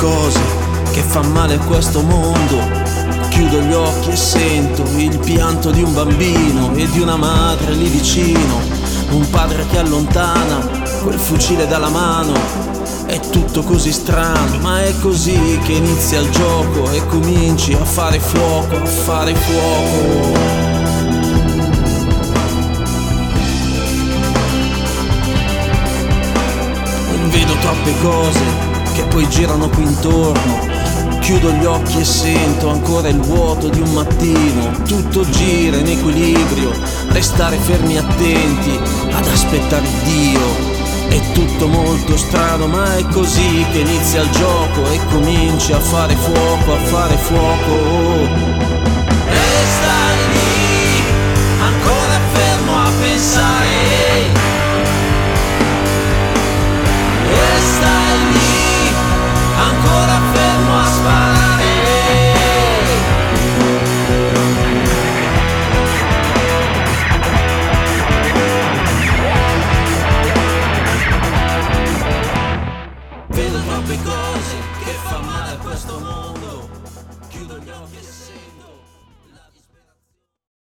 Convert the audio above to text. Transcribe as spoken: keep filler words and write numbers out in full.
cose che fa male a questo mondo. Chiudo gli occhi e sento il pianto di un bambino e di una madre lì vicino, un padre che allontana quel fucile dalla mano. È tutto così strano, ma è così che inizia il gioco e cominci a fare fuoco, a fare fuoco. Vedo troppe cose che poi girano qui intorno. Chiudo gli occhi e sento ancora il vuoto di un mattino. Tutto gira in equilibrio, restare fermi attenti ad aspettare Dio. È tutto molto strano, ma è così che inizia il gioco e cominci a fare fuoco, a fare fuoco. E stai lì, ancora fermo a pensare. E stai lì, ancora fermo a sparare. Vedo troppe cose che fa male a questo mondo. Chiudo gli occhi e sento